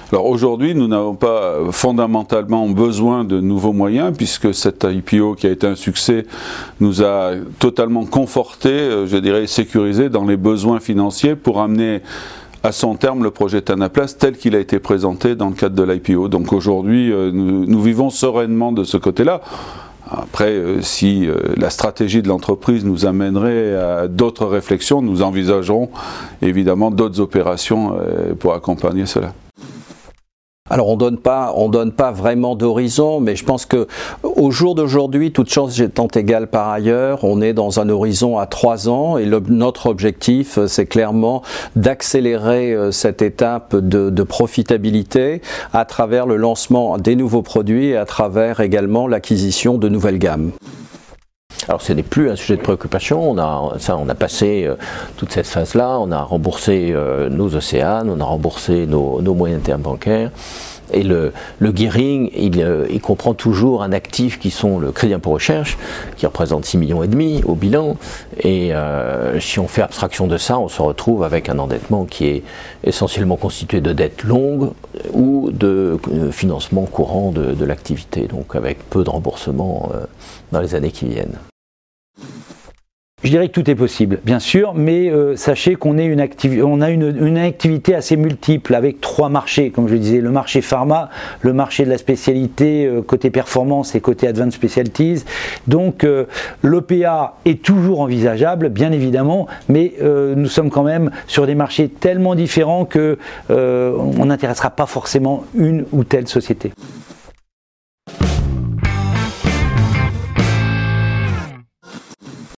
Alors aujourd'hui, nous n'avons pas fondamentalement besoin de nouveaux moyens puisque cette IPO qui a été un succès nous a totalement conforté, je dirais sécurisé dans les besoins financiers pour amener à son terme le projet Tanaplas tel qu'il a été présenté dans le cadre de l'IPO. Donc aujourd'hui, nous vivons sereinement de ce côté-là. Après, si la stratégie de l'entreprise nous amènerait à d'autres réflexions, nous envisagerons évidemment d'autres opérations pour accompagner cela. Alors on donne pas vraiment d'horizon, mais je pense que au jour d'aujourd'hui, toute chose étant égale par ailleurs, on est dans un horizon à 3 ans et notre objectif, c'est clairement d'accélérer cette étape de profitabilité à travers le lancement des nouveaux produits et à travers également l'acquisition de nouvelles gammes. Alors ce n'est plus un sujet de préoccupation, on a passé toute cette phase-là, on a remboursé nos océanes, on a remboursé nos moyens interbancaires. Et le gearing, il comprend toujours un actif qui sont le crédit impôt recherche, qui représente 6,5 millions au bilan. Et si on fait abstraction de ça, on se retrouve avec un endettement qui est essentiellement constitué de dettes longues ou de financement courant de l'activité, donc avec peu de remboursement dans les années qui viennent. Je dirais que tout est possible, bien sûr, mais sachez qu'on a une activité assez multiple avec 3 marchés, comme je le disais, le marché pharma, le marché de la spécialité côté performance et côté advanced specialties. Donc l'OPA est toujours envisageable, bien évidemment, mais nous sommes quand même sur des marchés tellement différents que on n'intéressera pas forcément une ou telle société.